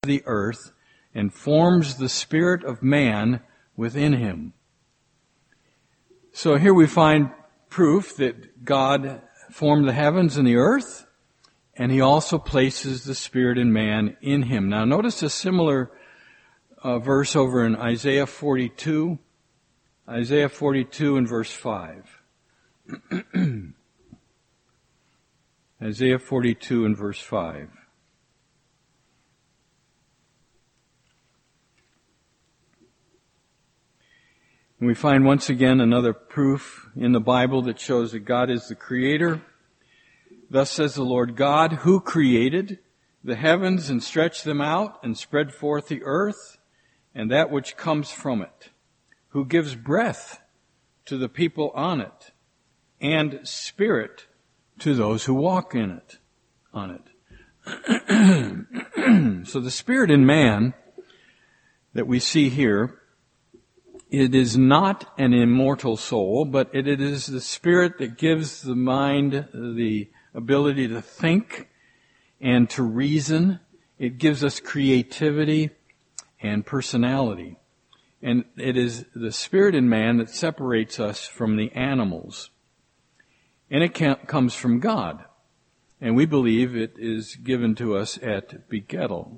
the earth and forms the spirit of man within him. So here we find proof that God formed the heavens and the earth, and he also places the spirit in man in him. Now notice a similar verse over in Isaiah 42. Isaiah 42 and verse 5. Isaiah 42 and verse 5. And we find once again another proof in the Bible that shows that God is the creator. Thus says the Lord God, who created the heavens and stretched them out and spread forth the earth and that which comes from it, who gives breath to the people on it and spirit to those who walk in it, on it. So the spirit in man that we see here, it is not an immortal soul, but it is the spirit that gives the mind the ability to think and to reason. It gives us creativity and personality. And it is the spirit in man that separates us from the animals. And it comes from God. And we believe it is given to us at Begettal.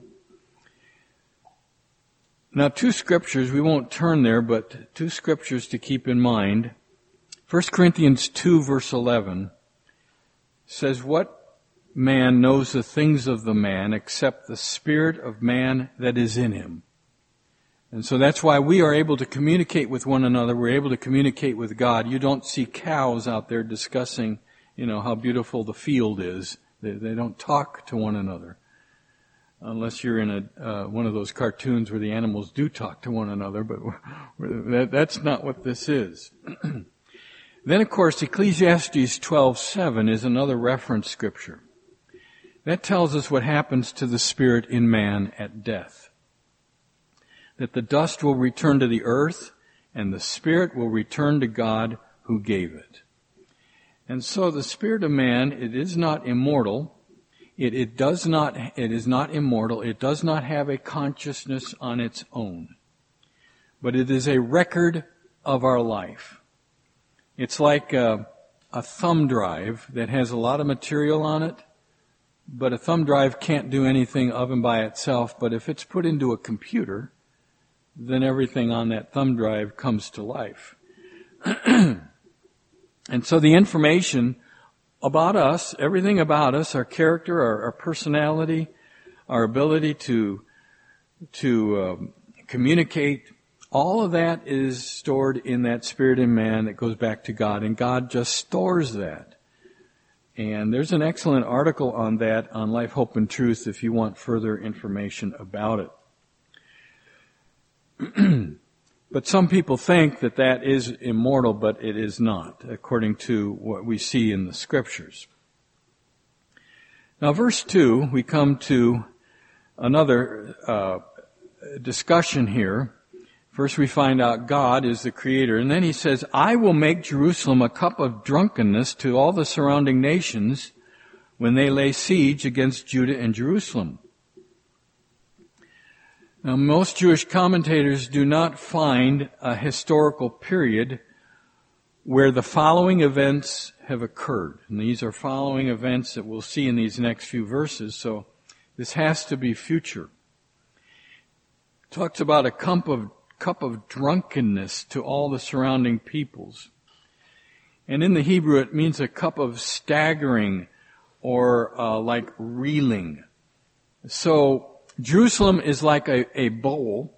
Now, two scriptures, we won't turn there, but two scriptures to keep in mind. 1 Corinthians 2 verse 11 says, what man knows the things of the man except the spirit of man that is in him? And so that's why we are able to communicate with one another. We're able to communicate with God. You don't see cows out there discussing, how beautiful the field is. They don't talk to one another. Unless you're in one of those cartoons where the animals do talk to one another, but that's not what this is. Then, of course, Ecclesiastes 12:7 is another reference scripture. That tells us what happens to the spirit in man at death. That the dust will return to the earth, and the spirit will return to God who gave it. And so the spirit of man, it is not immortal. It is not immortal. It does not have a consciousness on its own. But it is a record of our life. It's like a thumb drive that has a lot of material on it, but a thumb drive can't do anything of and by itself. But if it's put into a computer, then everything on that thumb drive comes to life. And so the information about us, everything about us, our character, our personality, our ability to communicate, all of that is stored in that spirit in man that goes back to God, and God just stores that. And there's an excellent article on that on Life, Hope, and Truth if you want further information about it. But some people think that that is immortal, but it is not, according to what we see in the scriptures. Now, verse 2, we come to another discussion here. First we find out God is the creator, and then he says, I will make Jerusalem a cup of drunkenness to all the surrounding nations when they lay siege against Judah and Jerusalem. Now, most Jewish commentators do not find a historical period where the following events have occurred. And these are following events that we'll see in these next few verses, so this has to be future. It talks about a cup of drunkenness to all the surrounding peoples. And in the Hebrew it means a cup of staggering or like reeling. So Jerusalem is like a bowl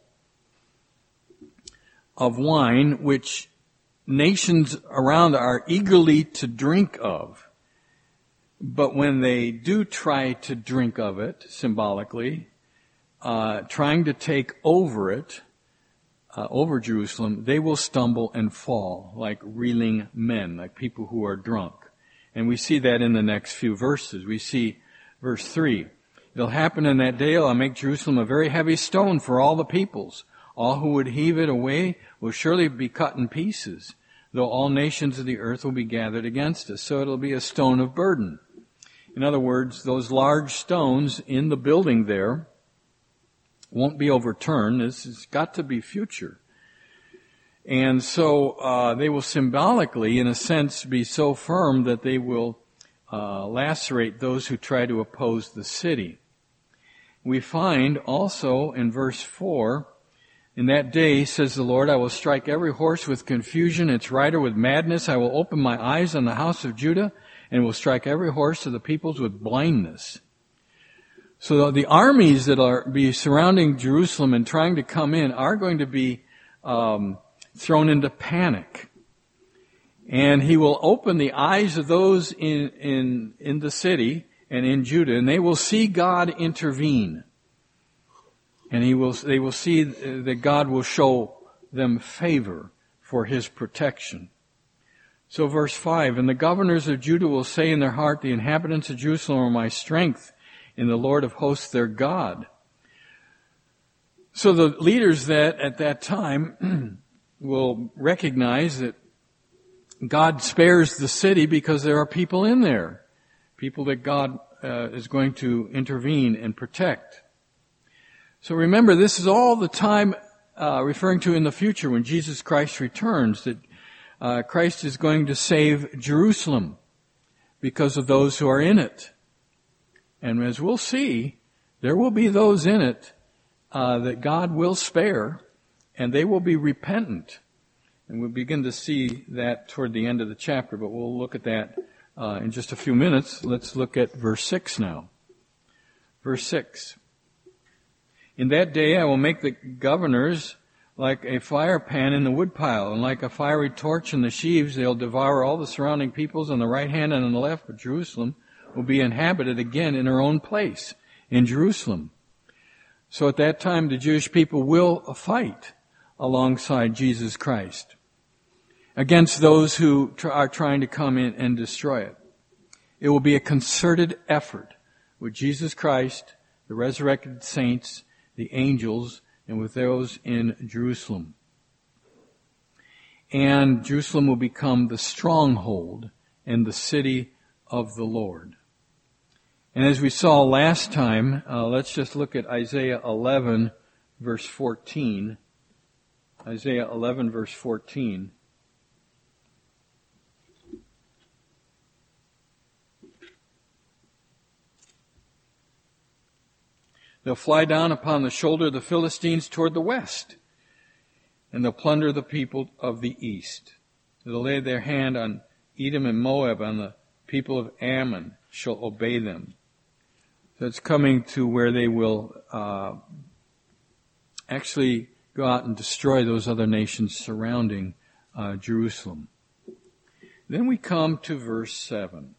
of wine which nations around are eagerly to drink of. But when they do try to drink of it, symbolically, trying to take over it, over Jerusalem, they will stumble and fall like reeling men, like people who are drunk. And we see that in the next few verses. We see verse 3. It'll happen in that day, I'll make Jerusalem a very heavy stone for all the peoples. All who would heave it away will surely be cut in pieces, though all nations of the earth will be gathered against us. So it'll be a stone of burden. In other words, those large stones in the building there won't be overturned. This has got to be future. And so they will symbolically, in a sense, be so firm that they will lacerate those who try to oppose the city. We find also in verse 4, in that day, says the Lord, I will strike every horse with confusion, its rider with madness. I will open my eyes on the house of Judah, and will strike every horse of the peoples with blindness. So the armies that are be surrounding Jerusalem and trying to come in are going to be thrown into panic. And he will open the eyes of those in the city and in Judah, and they will see God intervene. And they will see that God will show them favor for his protection. So verse 5, and the governors of Judah will say in their heart, the inhabitants of Jerusalem are my strength, in the Lord of hosts their God. So the leaders that at that time will recognize that God spares the city because there are people in there. People that God is going to intervene and protect. So remember, this is all the time referring to in the future when Jesus Christ returns, that Christ is going to save Jerusalem because of those who are in it. And as we'll see, there will be those in it that God will spare, and they will be repentant. And we'll begin to see that toward the end of the chapter, but we'll look at that in just a few minutes. Let's look at verse 6 now. Verse 6. In that day I will make the governors like a fire pan in the woodpile, and like a fiery torch in the sheaves. They'll devour all the surrounding peoples on the right hand and on the left, but Jerusalem will be inhabited again in her own place, in Jerusalem. So at that time the Jewish people will fight alongside Jesus Christ against those who are trying to come in and destroy it. It will be a concerted effort with Jesus Christ, the resurrected saints, the angels, and with those in Jerusalem. And Jerusalem will become the stronghold and the city of the Lord. And as we saw last time, let's just look at Isaiah 11, verse 14. Isaiah 11, verse 14. They'll fly down upon the shoulder of the Philistines toward the west, and they'll plunder the people of the east. They'll lay their hand on Edom and Moab, on the people of Ammon shall obey them. So it's coming to where they will actually go out and destroy those other nations surrounding Jerusalem. Then we come to verse 7.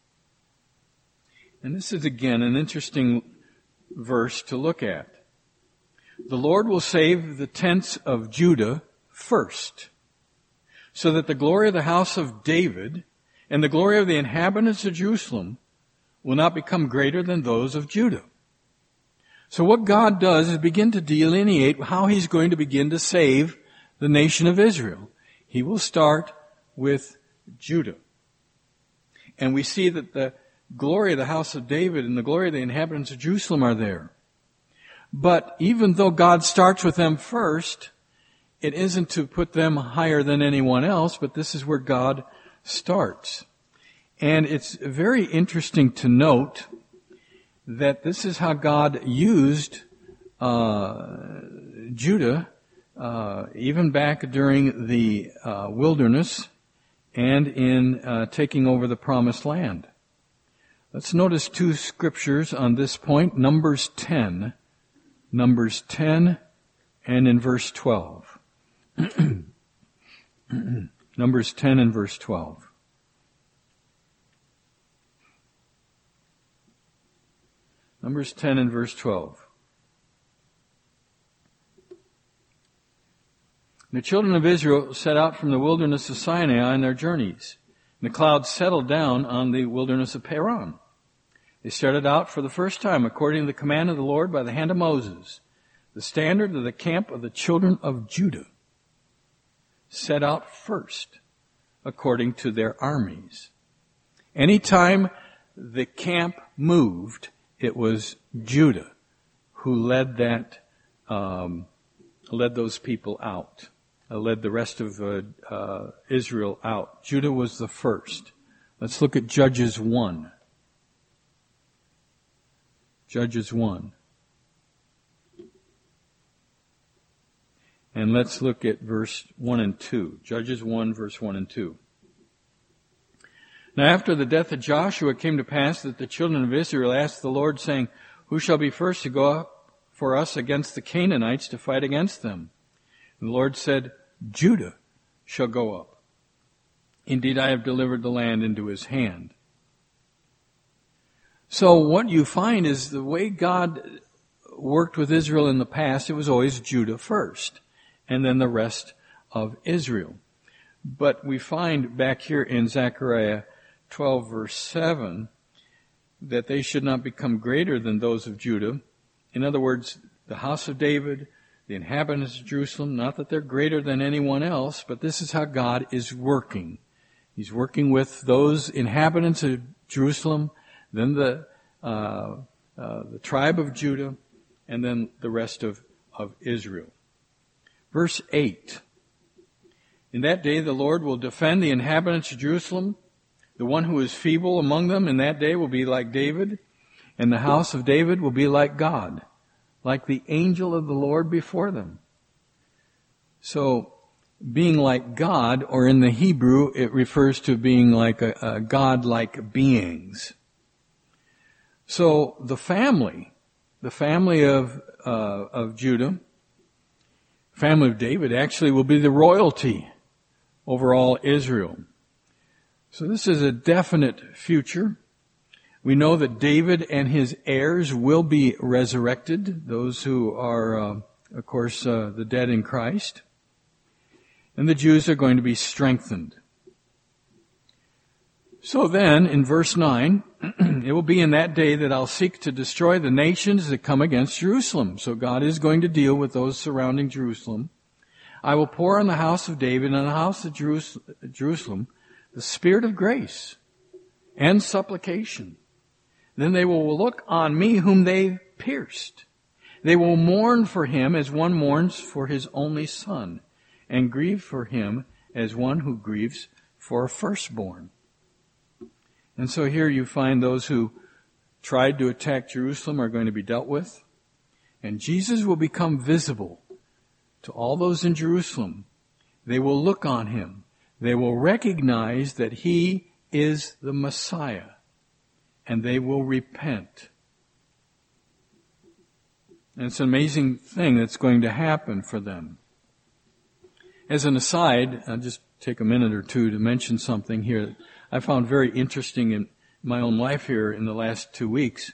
And this is again an interesting verse to look at. The Lord will save the tents of Judah first, so that the glory of the house of David and the glory of the inhabitants of Jerusalem will not become greater than those of Judah. So what God does is begin to delineate how He's going to begin to save the nation of Israel. He will start with Judah. And we see that the glory of the house of David and the glory of the inhabitants of Jerusalem are there. But even though God starts with them first, it isn't to put them higher than anyone else, but this is where God starts. And it's very interesting to note that this is how God used Judah even back during the wilderness and in taking over the promised land. Let's notice two scriptures on this point. Numbers 10 and in verse 12. Numbers 10 and verse 12. Numbers 10 and verse 12. The children of Israel set out from the wilderness of Sinai on their journeys. And the cloud settled down on the wilderness of Paran. They started out for the first time according to the command of the Lord by the hand of Moses. The standard of the camp of the children of Judah set out first according to their armies. Anytime the camp moved, it was Judah who led that led those people out, led the rest of Israel out. Judah was the first. Let's look at Judges 1. Judges 1. And let's look at verse 1 and 2. Judges 1, verse 1 and 2. Now after the death of Joshua, it came to pass that the children of Israel asked the Lord, saying, Who shall be first to go up for us against the Canaanites to fight against them? And the Lord said, Judah shall go up. Indeed, I have delivered the land into his hand. So what you find is the way God worked with Israel in the past, it was always Judah first, and then the rest of Israel. But we find back here in Zechariah 12 verse 7 that they should not become greater than those of Judah. In other words, the house of David, the inhabitants of Jerusalem, not that they're greater than anyone else, but this is how God is working. He's working with those inhabitants of Jerusalem, then the tribe of Judah, and then the rest of Israel. Verse 8. In that day the Lord will defend the inhabitants of Jerusalem. The one who is feeble among them in that day will be like David, and the house of David will be like God, like the angel of the Lord before them. So, being like God, or in the Hebrew, it refers to being like a God-like beings. So, the family of Judah, family of David, actually will be the royalty over all Israel. So this is a definite future. We know that David and his heirs will be resurrected, those who are, of course, the dead in Christ. And the Jews are going to be strengthened. So then, in verse 9, it will be in that day that I'll seek to destroy the nations that come against Jerusalem. So God is going to deal with those surrounding Jerusalem. I will pour on the house of David and on the house of Jerusalem the spirit of grace and supplication. Then they will look on me whom they pierced. They will mourn for him as one mourns for his only son, and grieve for him as one who grieves for a firstborn. And so here you find those who tried to attack Jerusalem are going to be dealt with. And Jesus will become visible to all those in Jerusalem. They will look on him. They will recognize that he is the Messiah. And they will repent. And it's an amazing thing that's going to happen for them. As an aside, I'll just take a minute or two to mention something here that I found very interesting in my own life here in the last 2 weeks.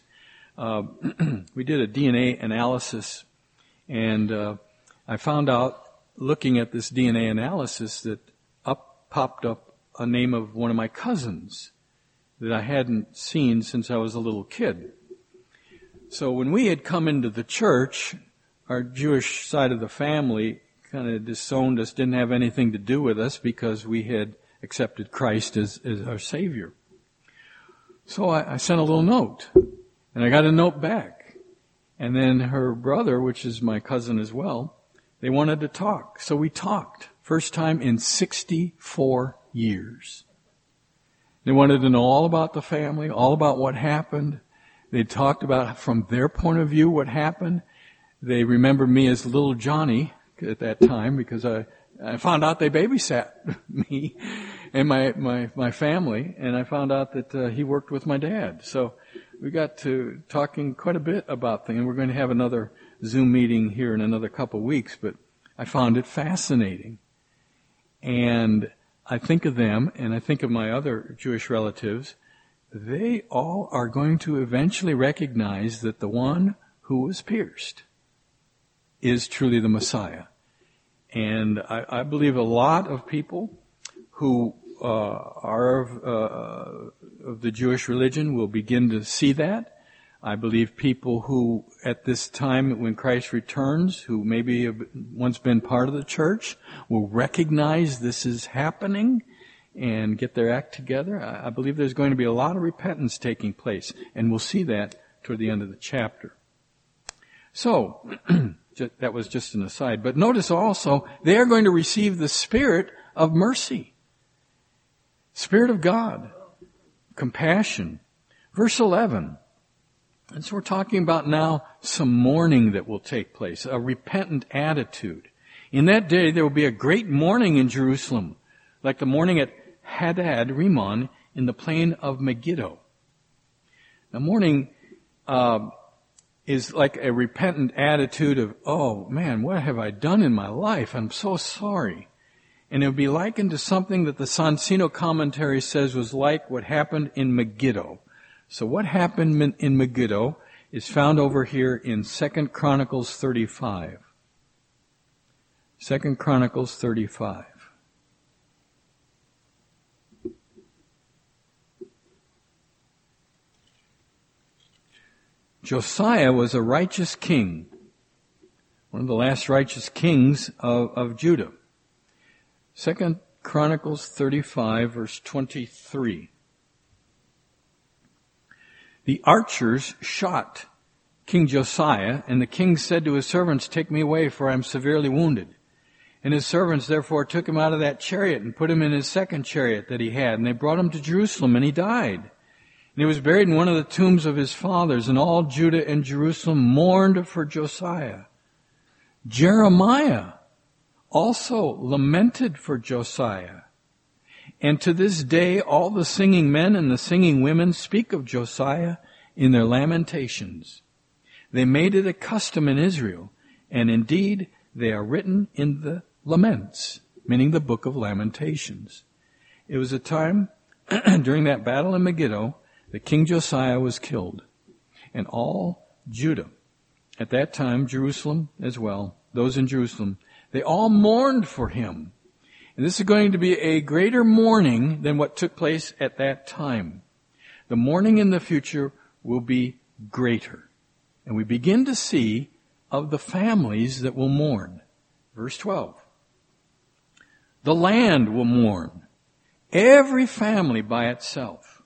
We did a DNA analysis, and I found out, looking at this DNA analysis, that popped up a name of one of my cousins that I hadn't seen since I was a little kid. So when we had come into the church, our Jewish side of the family kind of disowned us, didn't have anything to do with us because we had accepted Christ as our Savior. So I sent a little note, and I got a note back. And then her brother, which is my cousin as well, they wanted to talk. So we talked. First time in 64 years. They wanted to know all about the family, all about what happened. They talked about, from their point of view, what happened. They remember me as little Johnny at that time because I found out they babysat me and my family, and I found out that he worked with my dad. So we got to talking quite a bit about things. And we're going to have another Zoom meeting here in another couple of weeks, but I found it fascinating. And I think of them, and I think of my other Jewish relatives. They all are going to eventually recognize that the one who was pierced is truly the Messiah. And I believe a lot of people who are of the Jewish religion will begin to see that. I believe people who, at this time when Christ returns, who maybe have once been part of the church, will recognize this is happening and get their act together. I believe there's going to be a lot of repentance taking place, and we'll see that toward the end of the chapter. So, that was just an aside. But notice also, they are going to receive the Spirit of mercy. Spirit of God. Compassion. Verse 11. And so we're talking about now some mourning that will take place, a repentant attitude. In that day there will be a great mourning in Jerusalem, like the mourning at Hadad Rimmon in the plain of Megiddo. Now mourning is like a repentant attitude of, oh man, what have I done in my life? I'm so sorry. And it would be likened to something that the Sonsino commentary says was like what happened in Megiddo. So what happened in Megiddo is found over here in 2 Chronicles 35. 2 Chronicles 35. Josiah was a righteous king, one of the last righteous kings of Judah. 2 Chronicles 35, verse 23. The archers shot King Josiah, and the king said to his servants, "Take me away, for I am severely wounded." And his servants therefore took him out of that chariot and put him in his second chariot that he had, and they brought him to Jerusalem, and he died. And he was buried in one of the tombs of his fathers, and all Judah and Jerusalem mourned for Josiah. Jeremiah also lamented for Josiah. And to this day, all the singing men and the singing women speak of Josiah in their lamentations. They made it a custom in Israel, and indeed they are written in the Laments, meaning the book of Lamentations. It was a time during that battle in Megiddo that King Josiah was killed, and all Judah, at that time Jerusalem as well, those in Jerusalem, they all mourned for him. And this is going to be a greater mourning than what took place at that time. The mourning in the future will be greater. And we begin to see of the families that will mourn. Verse 12. The land will mourn, every family by itself.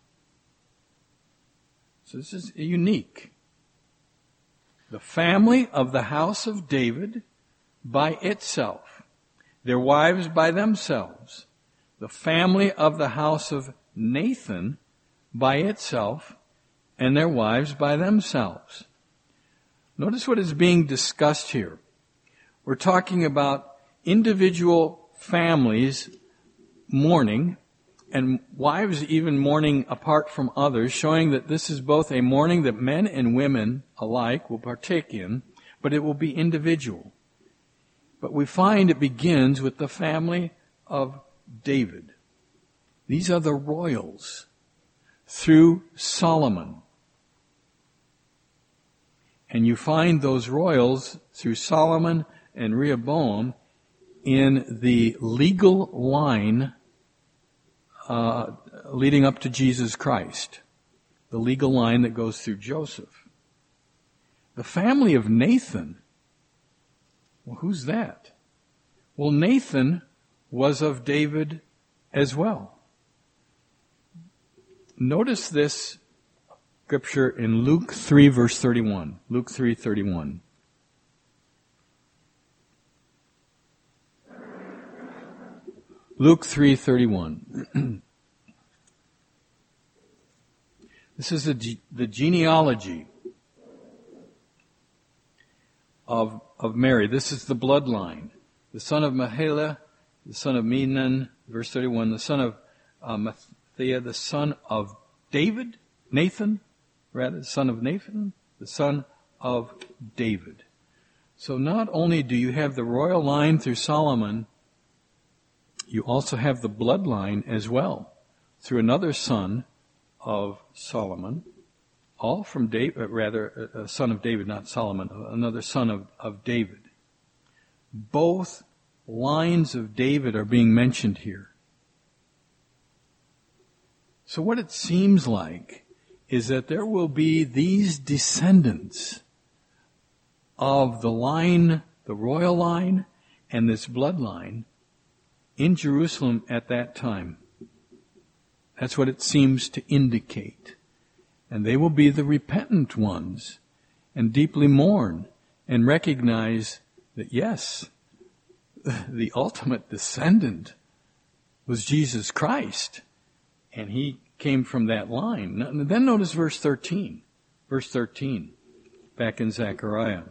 So this is unique. The family of the house of David by itself. Their wives by themselves. The family of the house of Nathan by itself, and their wives by themselves. Notice what is being discussed here. We're talking about individual families mourning, and wives even mourning apart from others, showing that this is both a mourning that men and women alike will partake in, but it will be individual. But we find it begins with the family of David. These are the royals through Solomon. And you find those royals through Solomon and Rehoboam in the legal line leading up to Jesus Christ. The legal line that goes through Joseph. The family of Nathan. Well, who's that? Well, Nathan was of David as well. Notice this scripture in Luke 3 verse 31. Luke 3:31. Luke 3:31. This is the genealogy of Mary. This is the bloodline. The son of Mahila, the son of Menan, verse 31, the son of Matthiah, the son of David, Nathan, the son of David. So not only do you have the royal line through Solomon, you also have the bloodline as well through another son of Solomon, all from David, a son of David, not Solomon, another son of David. Both lines of David are being mentioned here. So what it seems like is that there will be these descendants of the line, the royal line, and this bloodline in Jerusalem at that time. That's what it seems to indicate. And they will be the repentant ones and deeply mourn and recognize that yes, the ultimate descendant was Jesus Christ, and he came from that line. Then notice verse 13. Verse 13, back in Zechariah.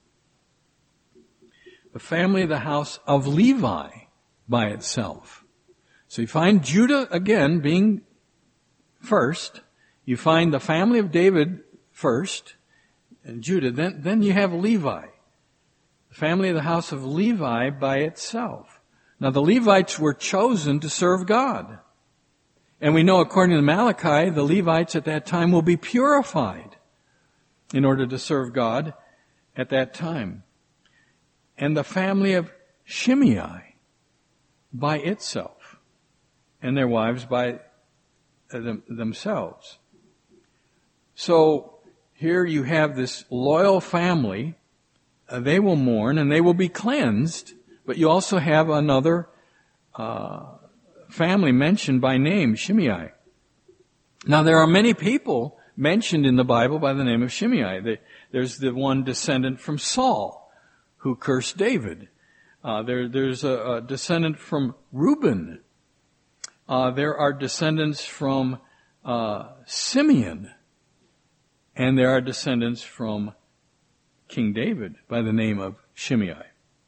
The family of the house of Levi by itself. So you find Judah again being first. You find the family of David first, and Judah. Then you have Levi. The family of the house of Levi by itself. Now the Levites were chosen to serve God. And we know according to Malachi, the Levites at that time will be purified in order to serve God at that time. And the family of Shimei by itself, and their wives by themselves. So here you have this loyal family. They will mourn and they will be cleansed, but you also have another family mentioned by name, Shimei. Now there are many people mentioned in the Bible by the name of Shimei. There's the one descendant from Saul who cursed David. There's a descendant from Reuben. There are descendants from Simeon. And there are descendants from King David by the name of Shimei.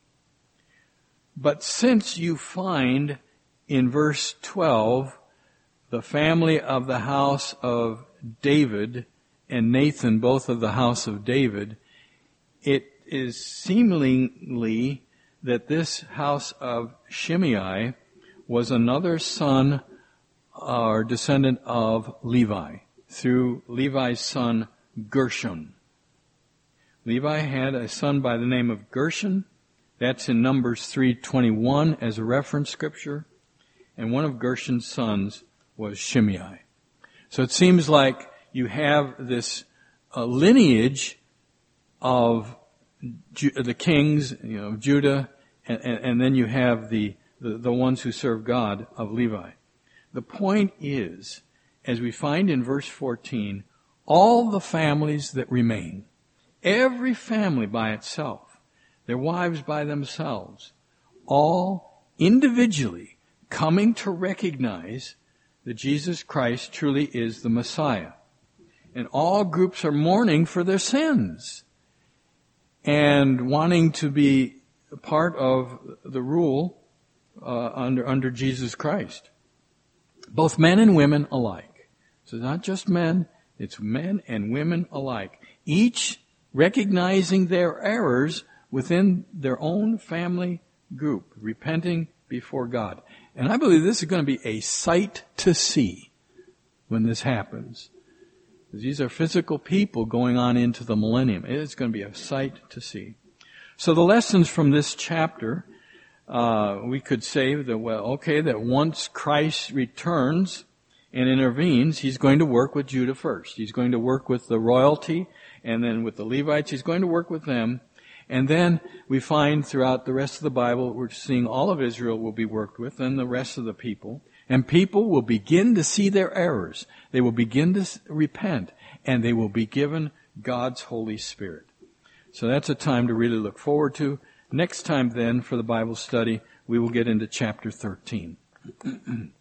But since you find in verse 12 the family of the house of David and Nathan, both of the house of David, it is seemingly that this house of Shimei was another son or descendant of Levi through Levi's son Gershon. Levi had a son by the name of Gershon. That's in Numbers 3:21 as a reference scripture. And one of Gershon's sons was Shimei. So it seems like you have this lineage of the kings, of Judah, and then you have the ones who serve God of Levi. The point is, as we find in verse 14, all the families that remain, every family by itself, their wives by themselves, all individually coming to recognize that Jesus Christ truly is the Messiah. And all groups are mourning for their sins and wanting to be part of the rule under Jesus Christ. Both men and women alike. So it's not just men, it's men and women alike. Each recognizing their errors within their own family group, repenting before God. And I believe this is going to be a sight to see when this happens. These are physical people going on into the millennium. It's going to be a sight to see. So the lessons from this chapter, we could say that, that once Christ returns and intervenes, he's going to work with Judah first. He's going to work with the royalty, and then with the Levites, he's going to work with them. And then we find throughout the rest of the Bible, we're seeing all of Israel will be worked with, and the rest of the people. And people will begin to see their errors. They will begin to repent, and they will be given God's Holy Spirit. So that's a time to really look forward to. Next time then, for the Bible study, we will get into chapter 13.